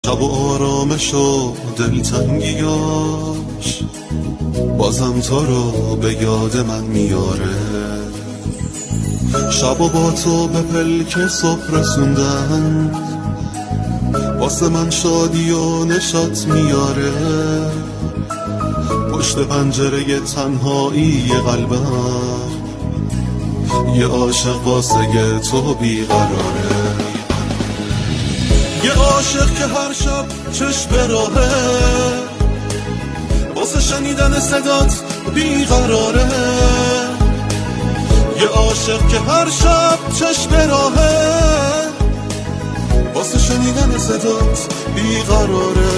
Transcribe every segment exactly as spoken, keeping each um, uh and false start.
شب و آرامش و دلتنگیاش بازم تو رو به یاد من میاره. شب و با تو به پلک صبح رسوندن واسه من شادی و نشاط میاره. پشت پنجره تنهایی قلبم یه عاشق واسه تو بیقراره. یه عاشق که هر شب چشم به راهه واسه شنیدن صدات بیقراره. یه عاشق که هر شب چشم به راهه واسه شنیدن صدات بیقراره.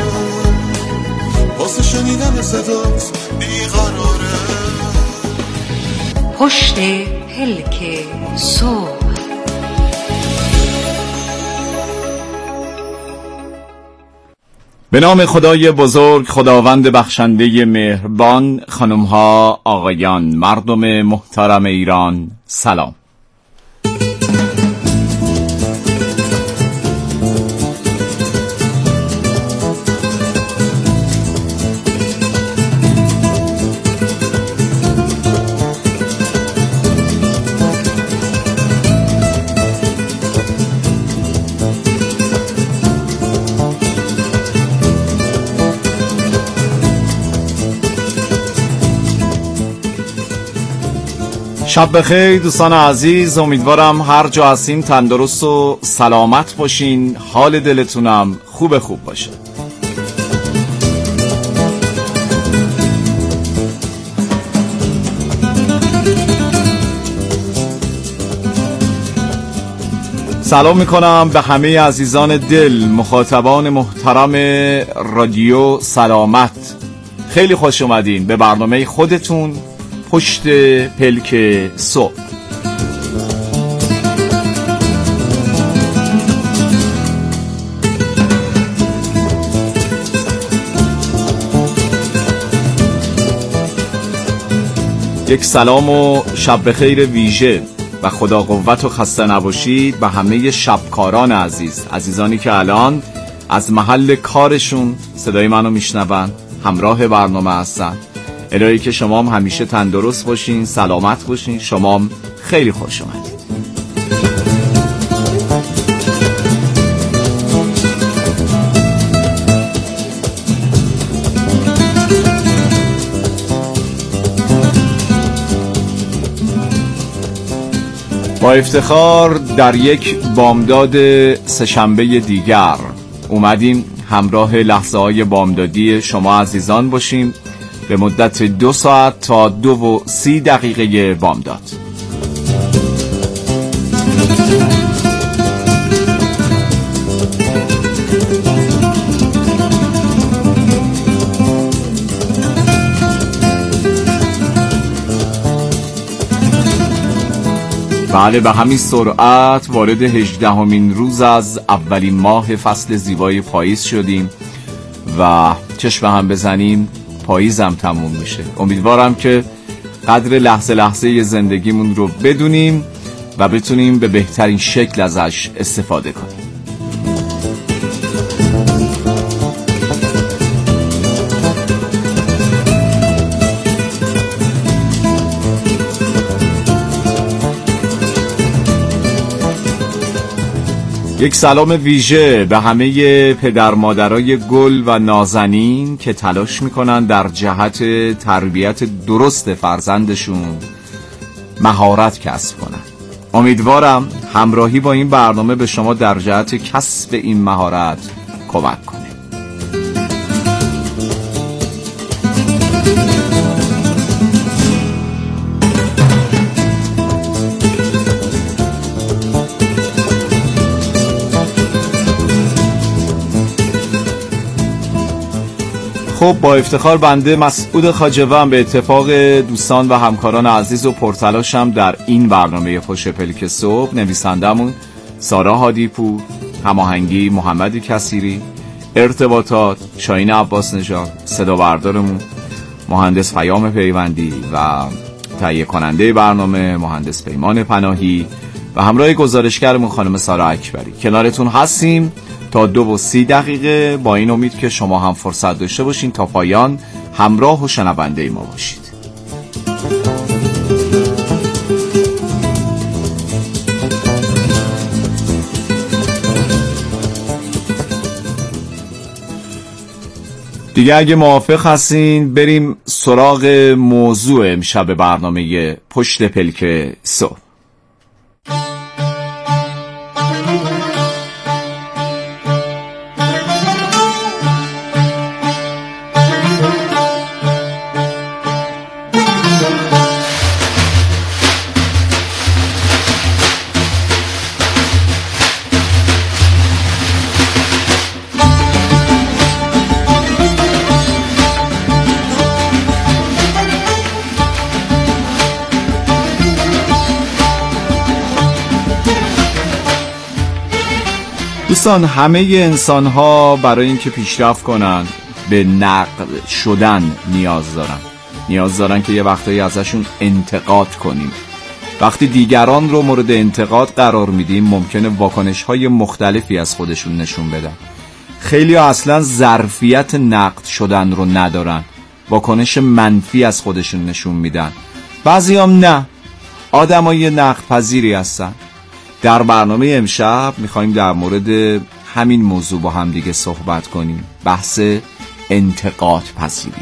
واسه شنیدن صدات بیقراره. پشت پلک صبح. به نام خدای بزرگ، خداوند بخشنده مهربان، خانم‌ها، آقایان، مردم محترم ایران، سلام. شب بخیر دوستان عزیز، امیدوارم هر جا هستین تندرست و سلامت باشین، حال دلتونم خوب خوب باشه. سلام میکنم به همه عزیزان دل، مخاطبان محترم رادیو سلامت. خیلی خوش اومدین به برنامه خودتون پشت پلک صبح. یک سلام و شب بخیر ویژه و خدا قوت و خسته نباشید به همه شبکاران عزیز، عزیزانی که الان از محل کارشون صدای منو میشنون، همراه برنامه هستن. الهی که شما هم همیشه تندرست باشین، سلامت باشین، شما هم خیلی خوش اومدید. با افتخار در یک بامداد سه‌شنبه دیگر اومدیم همراه لحظه های بامدادی شما عزیزان باشیم به مدت دو ساعت تا دو و سی دقیقه بامداد. بله، به همین سرعت وارد هجدهمین روز از اولین ماه فصل زیبای پاییز شدیم و چشم هم بزنیم پاییزم تموم میشه. امیدوارم که قدر لحظه لحظه زندگیمون رو بدونیم و بتونیم به بهترین شکل ازش استفاده کنیم. یک سلام ویژه به همه پدر مادرای گل و نازنین که تلاش میکنن در جهت تربیت درست فرزندشون مهارت کسب کنن. امیدوارم همراهی با این برنامه به شما در جهت کسب این مهارت کمک کنه. خب با افتخار بنده مسعود خواجه‌وام به اتفاق دوستان و همکاران عزیز و پرتلاشم در این برنامه پشت پلک صبح، نویسندمون سارا هادیپور، هماهنگی محمد کثیری، ارتباطات شاهین عباس نژاد، صدا بردارمون مهندس پیام پیوندی و تهیه کننده برنامه مهندس پیمان پناهی و همراه گزارشگرمون خانم سارا اکبری. کنارتون هستیم تا دو و سی دقیقه، با این امید که شما هم فرصت داشته باشین تا پایان همراه و شنونده ما باشید. دیگه اگه موافق هستین بریم سراغ موضوع امشب برنامه پشت پلک صبح. دوستان، همه انسان ها برای اینکه پیشرفت کنن به نقد شدن نیاز دارن نیاز دارن که یه وقتایی ازشون انتقاد کنیم. وقتی دیگران رو مورد انتقاد قرار میدیم ممکنه واکنش های مختلفی از خودشون نشون بدن. خیلی ها اصلا ظرفیت نقد شدن رو ندارن، واکنش منفی از خودشون نشون میدن. بعضی هم نه، آدم های نقد پذیری هستن. در برنامه امشب میخواییم در مورد همین موضوع با هم دیگه صحبت کنیم، بحث انتقاد پذیری.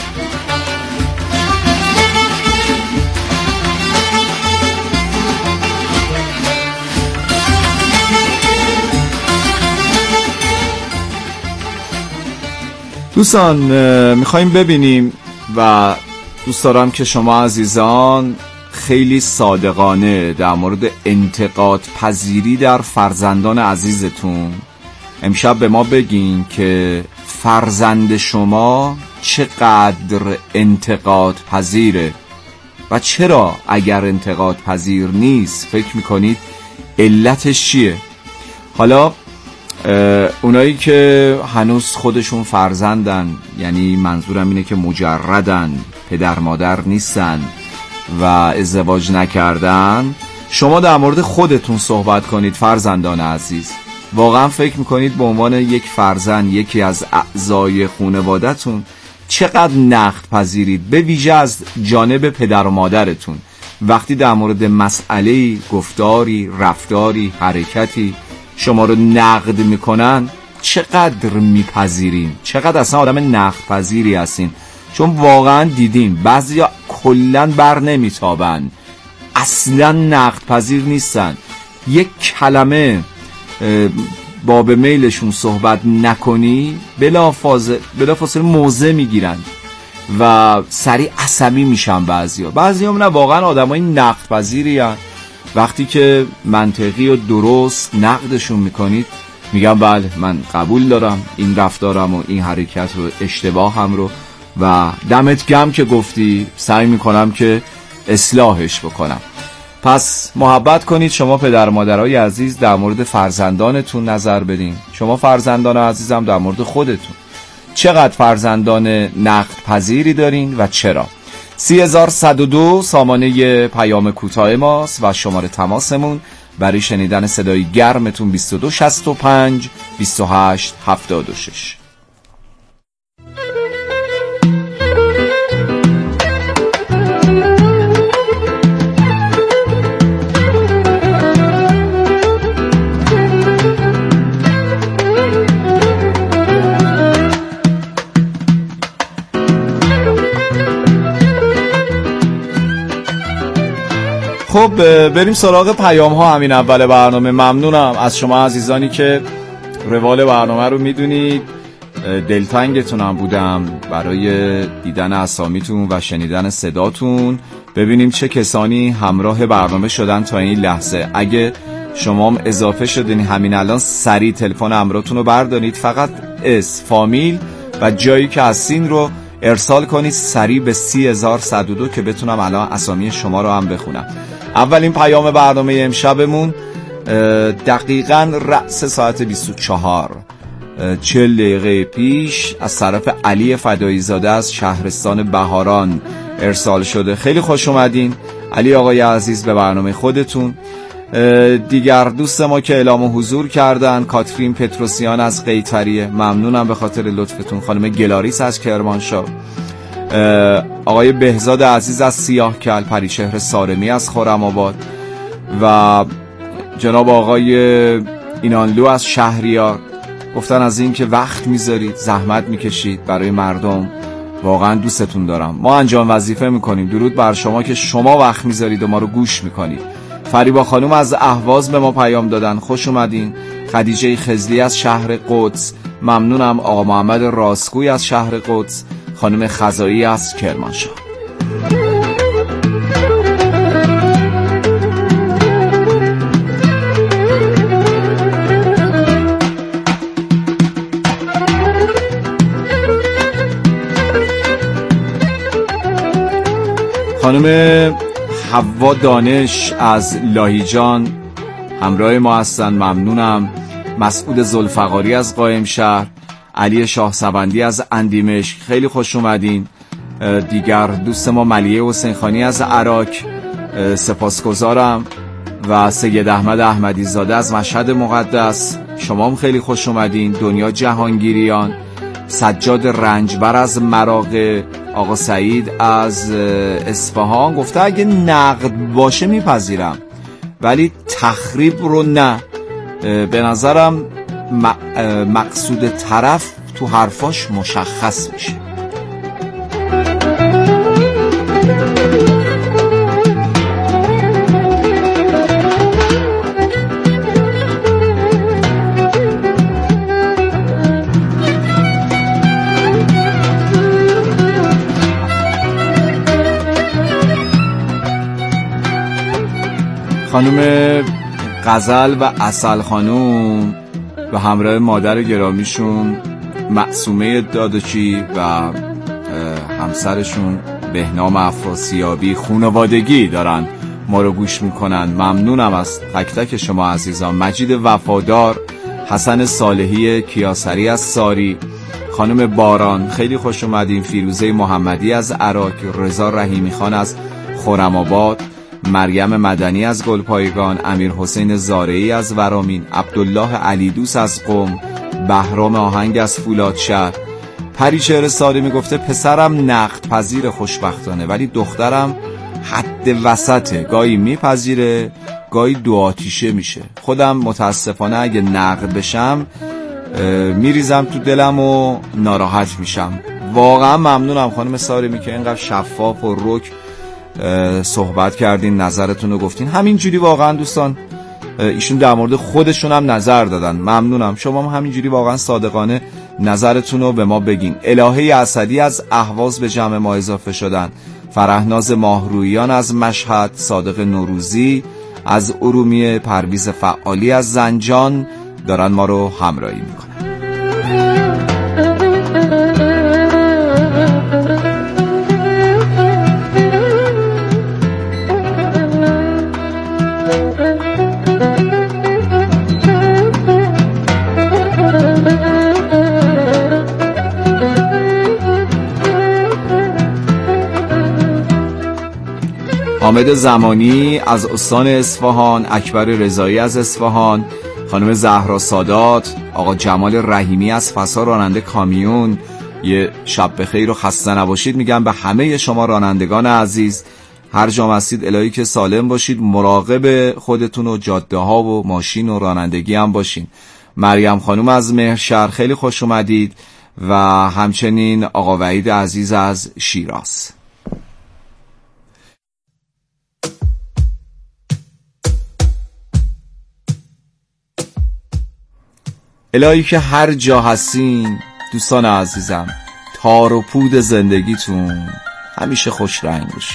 دوستان میخواییم ببینیم و دوست دارم که شما عزیزان خیلی صادقانه در مورد انتقاد پذیری در فرزندان عزیزتون امشب به ما بگین که فرزند شما چقدر انتقاد پذیره و چرا اگر انتقاد پذیر نیست فکر میکنید علتش چیه. حالا اونایی که هنوز خودشون فرزندن، یعنی منظورم اینه که مجردن، پدر مادر نیستن و ازدواج نکردن، شما در مورد خودتون صحبت کنید فرزندان عزیز. واقعا فکر میکنید به عنوان یک فرزند، یکی از اعضای خانواده‌تون چقدر نقد پذیرید، به ویژه از جانب پدر و مادرتون. وقتی در مورد مسئله، گفتاری، رفتاری، حرکتی شما رو نقد میکنن چقدر میپذیرین، چقدر اصلا آدم نقد پذیری هستین. چون واقعا دیدین بعضیا کلن بر نمیتابن، اصلا نقد پذیر نیستن. یک کلمه با به میلشون صحبت نکنی بلافاصله بلافاصله موضع میگیرن و سریع عصبی میشن. بعضیا بعضیا نه، واقعا آدمای نقد پذیری هستن. وقتی که منطقی و درست نقدشون میکنید میگن بله من قبول دارم این رفتارم و این حرکت رو، اشتباهم رو، و دمت گرم که گفتی، سعی میکنم که اصلاحش بکنم. پس محبت کنید شما پدر مادرای عزیز، در مورد فرزندانتون نظر بدین. شما فرزندان عزیزم در مورد خودتون چقدر فرزندان نقد پذیری دارین و چرا؟ سی هزار صد و دو سامانه پیام کوتاه ماست و شماره تماسمون برای شنیدن صدای گرمتون بیست و دو شصت و پنج بیست و هشت هفتاد و شش. خب بریم سراغ پیام ها همین اول برنامه. ممنونم از شما عزیزانی که روال برنامه رو میدونید. دلتنگتونم بودم برای دیدن اسامیتون و شنیدن صداتون. ببینیم چه کسانی همراه برنامه شدن تا این لحظه. اگه شما هم اضافه شدین همین الان سریع تلفن همراهتون رو بردارید، فقط اس، فامیل و جایی که هستین رو ارسال کنید سریع به سی هزار صد و دو که بتونم الان اسامی شما رو هم بخونم. اولین پیام برنامه امشبمون دقیقاً رأس ساعت بیست و چهار چهل دقیقه پیش از طرف علی فدایی زاده از شهرستان بهاران ارسال شده. خیلی خوش اومدین علی آقای عزیز به برنامه خودتون. دیگر دوست ما که اعلام حضور کردن، کاترین پتروسیان از قیطریه، ممنونم به خاطر لطفتون. خانم گلاریس از کرمانشاه، آقای بهزاد عزیز از سیاهکل، پریشهر سارمی از خرم‌آباد و جناب آقای اینانلو از شهریار گفتن از این که وقت میذارید، زحمت میکشید برای مردم، واقعا دوستتون دارم. ما انجام وظیفه میکنیم. درود بر شما که شما وقت میذارید و ما رو گوش میکنید. فریبا خانوم از اهواز به ما پیام دادن، خوش اومدین. خدیجه خزلی از شهر قدس، ممنونم. آقا محمد راستگوی از شهر قدس، خانم خزایی از کرمانشاه. خانم حوا دانش از لاهیجان همراه ما هستن، ممنونم. مسعود ذوالفقاری از قائم شهر، علی شاه سبندی از اندیمشک، خیلی خوش اومدین. دیگر دوست ما ملیه حسین خانی از عراق، سپاسگزارم. و سید احمد احمدی زاده از مشهد مقدس، شما هم خیلی خوش اومدین. دنیا جهانگیریان، سجاد رنجبر از مراغه، آقا سعید از اصفهان گفته اگه نقد باشه میپذیرم ولی تخریب رو نه. به نظرم مقصود طرف تو حرفاش مشخص میشه. خانم غزل و عسل خانوم و همراه مادر گرامیشون معصومه دادچی و همسرشون بهنام افراسیابی خانوادگی دارن ما رو گوش میکنن. ممنونم از تک تک شما عزیزان. مجید وفادار، حسن صالحی کیاسری از ساری، خانم باران خیلی خوش اومدین. فیروزه محمدی از عراق، رضا رحیمی خان از خرم‌آباد، مریم مدنی از گلپایگان، امیر حسین زارعی از ورامین، عبدالله علیدوس از قم، بهرام آهنگ از فولادشهر. پریشهر سارمی گفته پسرم نقد پذیر خوشبختانه ولی دخترم حد وسطه، گاهی میپذیره گاهی دو آتیشه میشه. خودم متاسفانه اگه نقد بشم میریزم تو دلم و ناراحت میشم. واقعا ممنونم خانم سارمی که اینقدر شفاف و رک صحبت کردین، نظرتون رو گفتین. همینجوری واقعا دوستان ایشون در مورد خودشون هم نظر دادن. ممنونم. شما هم همینجوری واقعا صادقانه نظرتون رو به ما بگین. الهه اسدی از اهواز به جمع ما اضافه شدن. فرهناز ماهرویان از مشهد، صادق نوروزی از ارومیه، پرویز فعالی از زنجان دارن ما رو همراهی میکنن. حامد زمانی از استان اصفهان، اکبر رضایی از اصفهان، خانم زهرا سادات، آقا جمال رحیمی از فسا راننده کامیون، یه شب بخیر و خسته نباشید میگم به همه شما رانندگان عزیز. هر جا هستید الهی که سالم باشید، مراقب خودتون و جاده ها و ماشین و رانندگی هم باشین. مریم خانوم از مهرشهر خیلی خوش اومدید و همچنین آقا وحید عزیز از شیراز. الهی که هر جا هستین دوستان عزیزم، تار و پود زندگیتون همیشه خوش رنگ باشه.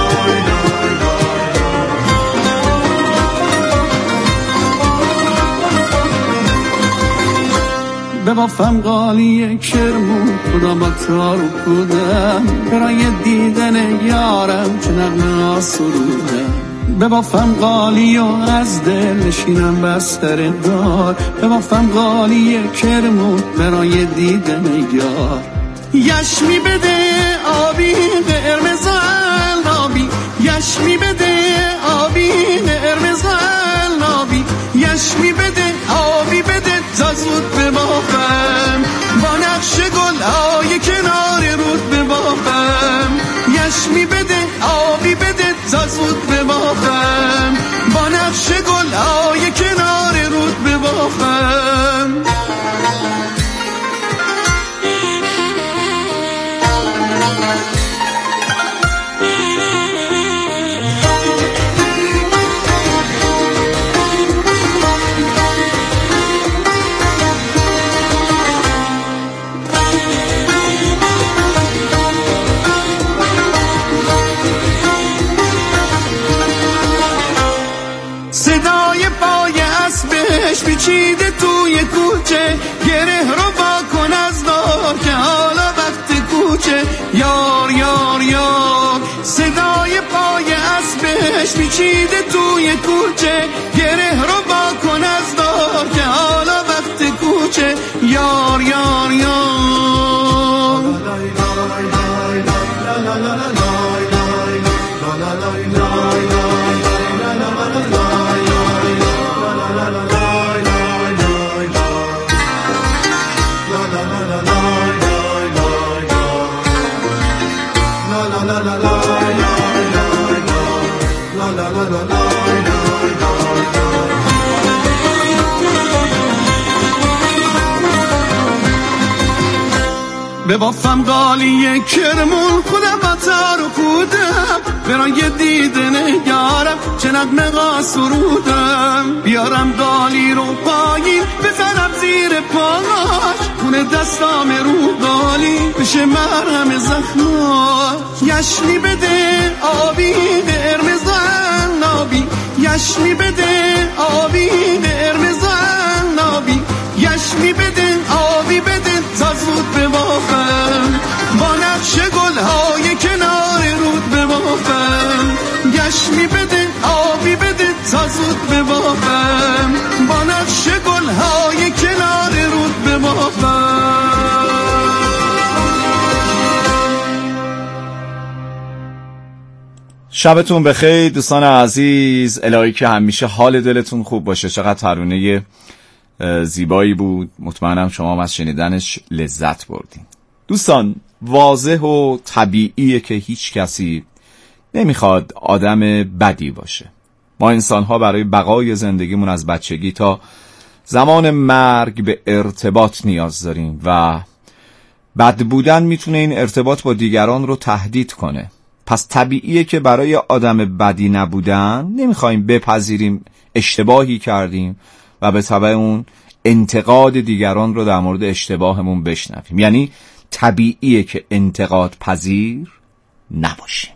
ببافم قالی کرمون خدا با تارو کودم برای دیدن یارم چه نغمه سرودم ببافم قالی و از دل نشینم بستر دار ببافم قالی کرمون برای دیدن یار یشمی بده آبی قرمز آبی یشمی بده آبی قرمز آبی یشمی بده آبی بده تا زود ببافم با نقش گل های کنار رود ببافم یشمی بده آبی بده تا زود ببافم با نقش گل های کنار رود ببافم پیچیده توی کوچه گره رو با کن از دار که حالا وقت کوچه یار یار یار صدای پای اسبش پیچیده توی کوچه گره رو با کن از دار که حالا وقت کوچه یار یار یار ببافم قالی کرمون خودم با تارو کودم برای دیدن یارم چه نغمه ها سرودم بیارم قالی رو پایین بزنم زیر پاهاش خونه دستام رو قالی بشه مرهم زخماش یشمی بده آبی قرمز آبی یشمی بده آبی قرمز آبی یشمی بده آبی بده تا زود ببافم با نقش گل های کنار رود ببافم یشمی بده آبی بده تا زود ببافم با نقش گل های کنار رود ببافم شبتون بخیر دوستان عزیز، الهی که همیشه حال دلتون خوب باشه. چقدر ترانه زیبایی بود، مطمئنم شما هم از شنیدنش لذت بردین. دوستان واضح و طبیعیه که هیچ کسی نمیخواد آدم بدی باشه. ما انسان‌ها برای بقای زندگیمون از بچگی تا زمان مرگ به ارتباط نیاز داریم و بد بودن میتونه این ارتباط با دیگران رو تهدید کنه. پس طبیعیه که برای آدم بدی نبودن نمیخوایم بپذیریم اشتباهی کردیم و به تبع اون انتقاد دیگران رو در مورد اشتباهمون بشنویم. یعنی طبیعیه که انتقاد پذیر نباشیم.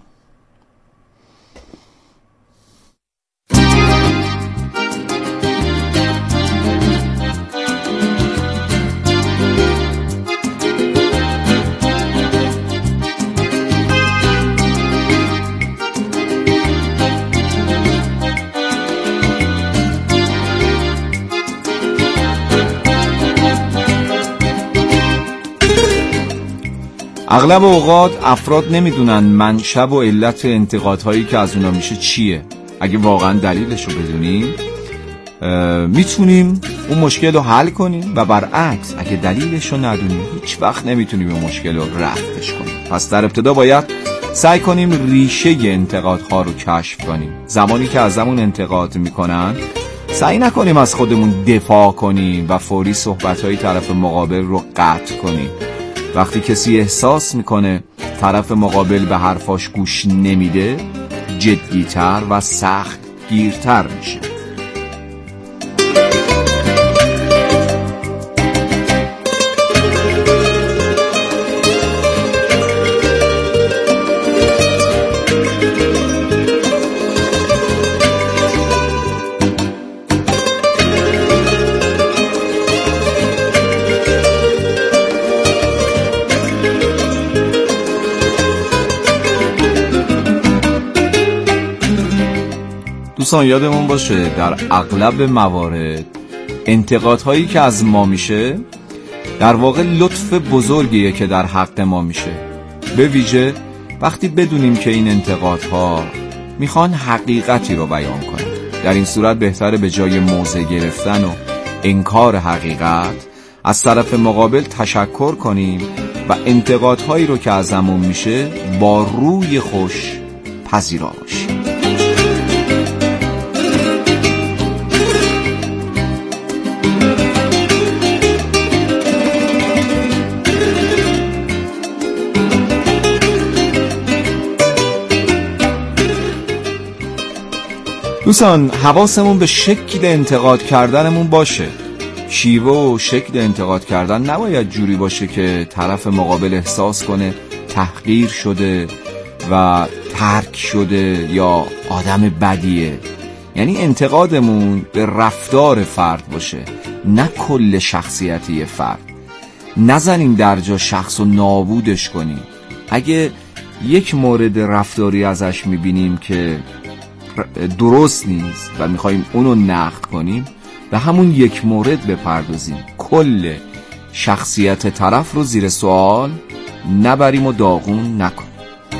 اغلب اوقات افراد نمیدونن منشأ و علت انتقادهایی که از اونا میشه چیه. اگه واقعا دلیلش رو بدونیم میتونیم اون مشکل رو حل کنیم و برعکس اگه دلیلش رو ندونیم هیچ وقت نمیتونیم اون مشکل رو رفعش کنیم. پس در ابتدا باید سعی کنیم ریشه انتقادها رو کشف کنیم. زمانی که از همون انتقاد میکنن سعی نکنیم از خودمون دفاع کنیم و فوری صحبتهای طرف مقابل رو قطع کنیم. وقتی کسی احساس میکنه طرف مقابل به حرفاش گوش نمیده جدیتر و سخت گیرتر میشه. دوستان یادمون باشه در اغلب موارد انتقادهایی که از ما میشه در واقع لطف بزرگیه که در حق ما میشه، به ویژه وقتی بدونیم که این انتقادها میخوان حقیقتی رو بیان کنن. در این صورت بهتره به جای موضع گرفتن و انکار حقیقت از طرف مقابل تشکر کنیم و انتقادهایی رو که ازمون میشه با روی خوش پذیرا باشیم. دوستان حواسمون به شکل انتقاد کردنمون باشه. شیوه و شکل انتقاد کردن نباید جوری باشه که طرف مقابل احساس کنه تحقیر شده و ترک شده یا آدم بدیه. یعنی انتقادمون به رفتار فرد باشه، نه کل شخصیتی فرد. نزنیم در جا شخص و نابودش کنیم. اگه یک مورد رفتاری ازش میبینیم که درست نیست و میخواییم اونو نقد کنیم، به همون یک مورد بپردازیم، کل شخصیت طرف رو زیر سوال نبریم و داغون نکنیم.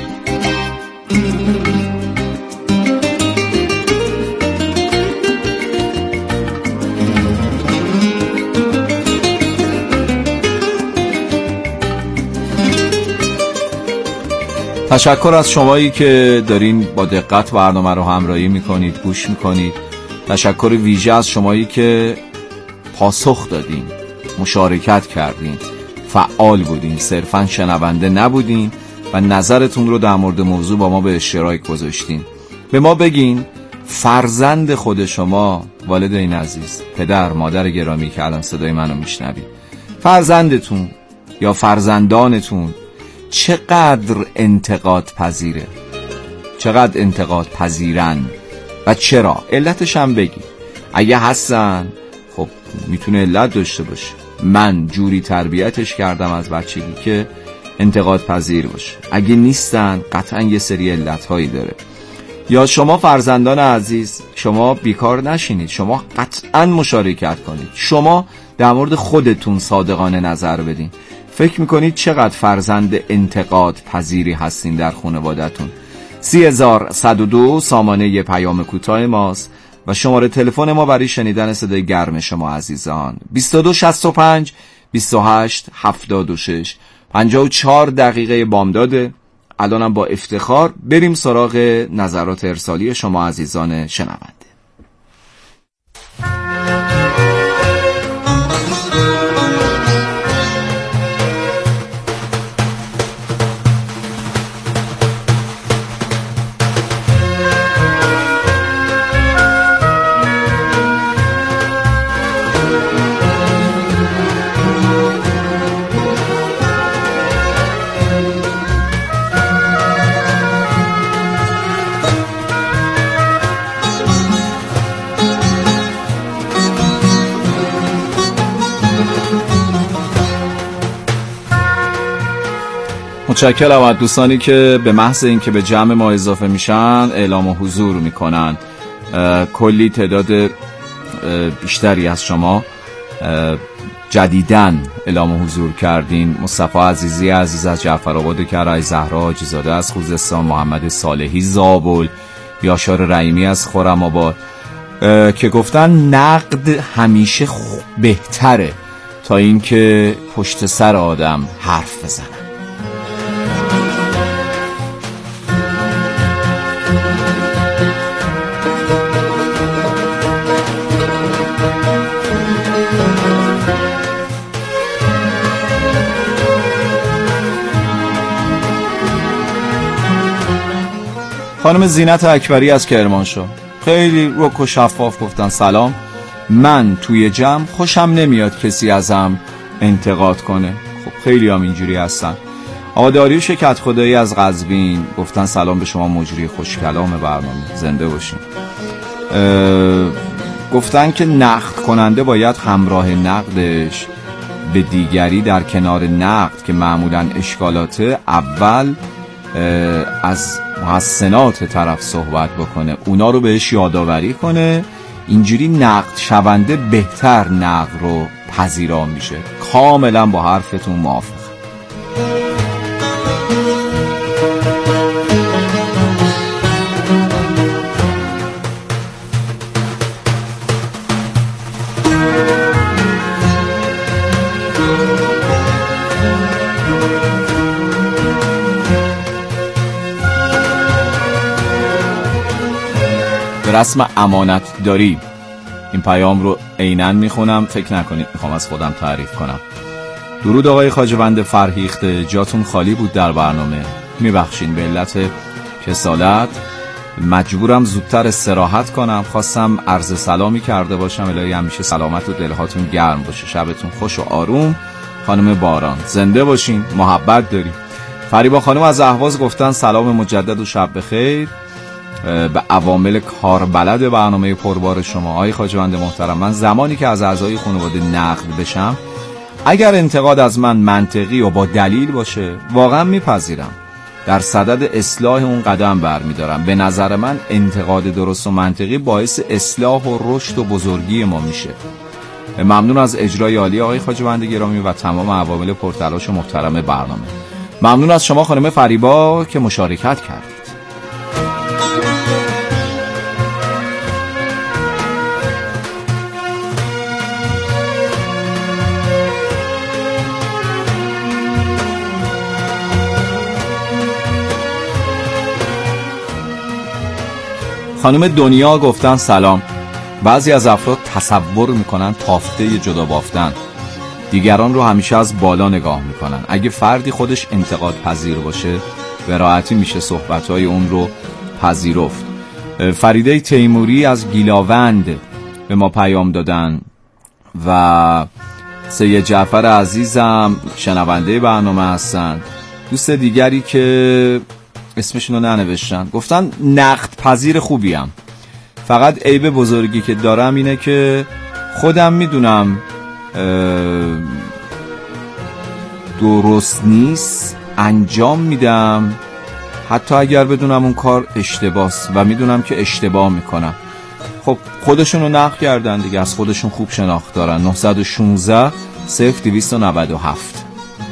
تشکر از شمایی که دارین با دقت برنامه رو همراهی میکنید، گوش میکنید. تشکر ویژه از شمایی که پاسخ دادین، مشارکت کردین، فعال بودین، صرفاً شنونده نبودین و نظرتون رو در مورد موضوع با ما به اشتراک گذاشتین. به ما بگین فرزند خود شما، والدین عزیز، پدر، مادر گرامی که الان صدای منو میشنوید، فرزندتون یا فرزندانتون چقدر انتقاد پذیره، چقدر انتقاد پذیرن و چرا؟ علتش هم بگی. اگه هستن خب میتونه علت داشته باشه. من جوری تربیتش کردم از بچگی که انتقاد پذیر باشه. اگه نیستن قطعا یه سری علتهایی داره. یا شما فرزندان عزیز، شما بیکار نشینید، شما قطعا مشارکت کنید، شما در مورد خودتون صادقانه نظر بدین. فکر میکنید چقدر فرزند انتقاد پذیری هستین در خانواده‌تون؟ سی هزار صد و دو سامانه پیام کوتاه ماست و شماره تلفن ما برای شنیدن صدای گرم شما عزیزان بیست و دو شصت و پنج بیست و هشت هفتاد و شش. پنجاه و چهار دقیقه بامداده. الانم با افتخار بریم سراغ نظرات ارسالی شما عزیزان شنونده. متشکرم از دوستانی که به محض اینکه به جمع ما اضافه میشن اعلام حضور میکنن. کلی تعداد بیشتری از شما جدیداً اعلام حضور کردین. مصطفی عزیزی عزیز از جعفرآباد کرج، زهرا حاجی‌زاده از خوزستان، محمد صالحی زابل، یاشار رحیمی از خرم‌آباد که گفتن نقد همیشه بهتره تا اینکه پشت سر آدم حرف بزنن. خانم زینت اکبری از کرمانشاه خیلی رک و شفاف گفتن سلام، من توی جمع خوشم نمیاد کسی ازم انتقاد کنه. خب خیلی هم اینجوری هستن. آقا داریوش کت خدایی از قزوین گفتن سلام به شما مجری خوش کلام برنامه، زنده باشین. گفتن که نقد کننده باید همراه نقدش به دیگری در کنار نقد که معمولا اشکالات اول از محسنات طرف صحبت بکنه، اونا رو بهش یادآوری کنه. اینجوری نقد شونده بهتر نقد رو پذیرا میشه. کاملا با حرفتون موافقم. به رسم امانت داری این پیام رو عیناً میخونم، فکر نکنید میخوام از خودم تعریف کنم. درود آقای خواجه‌بند فرهیخته، جاتون خالی بود در برنامه، میبخشین به علت کسالت مجبورم زودتر استراحت کنم. خواستم عرض سلامی کرده باشم، الهی همیشه سلامت و دلهاتون گرم باشه، شبتون خوش و آروم. خانم باران زنده باشین، محبت داریم. فریبا خانم از اهواز گفتن سلام مجدد و شب بخیر به عوامل کاربلد برنامه پربار شما. آقای خواجه‌بند محترم، من زمانی که از اعضای خانواده نقد بشم، اگر انتقاد از من منطقی و با دلیل باشه واقعا میپذیرم، در صدد اصلاح اون قدم برمیدارم. به نظر من انتقاد درست و منطقی باعث اصلاح و رشد و بزرگی ما میشه. ممنون از اجرای عالی آقای خواجه‌بند گرامی و تمام عوامل پرتلاش و محترم برنامه. ممنون از شما خانم فریبا که مشارکت کردید. خانم دنیا گفتن سلام. بعضی از افراد تصور میکنن تافته جدا بافتن، دیگران رو همیشه از بالا نگاه میکنن. اگه فردی خودش انتقاد پذیر باشه به راحتی میشه صحبتهای اون رو پذیرفت. فریده تیموری از گیلاوند به ما پیام دادن و سید جعفر عزیزم شنونده برنامه هستن. دوست دیگری که اسمشون رو ننوشتن گفتن نقد پذیر خوبیم، فقط عیب بزرگی که دارم اینه که خودم میدونم درست نیست، انجام میدم حتی اگر بدونم اون کار اشتباهست و میدونم که اشتباه میکنم. خب خودشون رو نقد کردن دیگه، از خودشون خوب شناخت دارن. نه یک شش صفر دویست و نود و هفت.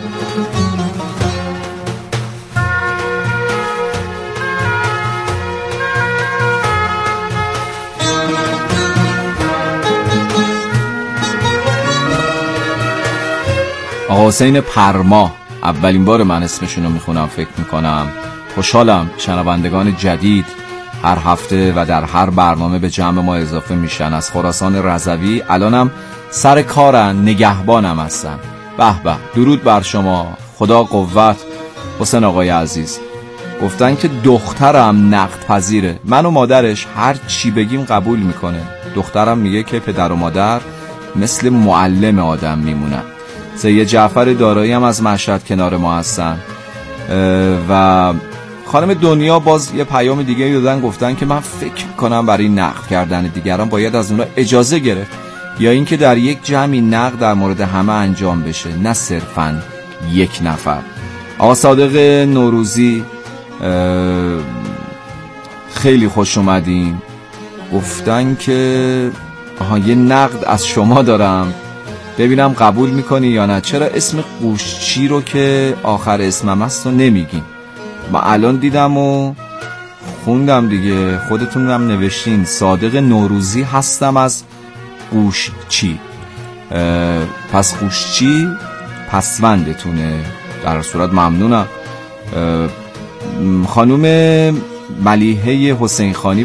آقا حسین پرما، اولین بار من اسمشون رو میخونم فکر میکنم. خوشحالم شنوندگان جدید هر هفته و در هر برنامه به جمع ما اضافه میشن. از خراسان رضوی، الانم سر کارن، نگهبانم هستن. به به، درود بر شما، خدا قوت. حسین آقای عزیز گفتن که دخترم نقد پذیره، من و مادرش هر چی بگیم قبول میکنه. دخترم میگه که پدر و مادر مثل معلم آدم میمونن. سید جعفر دارایی هم از مشهد کنار ما هستن و خانم دنیا باز یه پیام دیگه دادن، گفتن که من فکر کنم برای نقد کردن دیگران باید از اونا اجازه گرفت، یا اینکه در یک جمعی نقد در مورد همه انجام بشه نه صرفاً یک نفر. آقا صادق نوروزی خیلی خوش اومدین، گفتن که آها یه نقد از شما دارم ببینم قبول میکنی یا نه. چرا اسم قوشچی رو که آخر اسمم هست رو نمیگین؟ من الان دیدم و خوندم دیگه، خودتون هم نوشتین. صادق نوروزی هستم از قوشچی، پس قوشچی پسوندتونه. در صورت ممنونم. خانوم ملیحه حسین خانی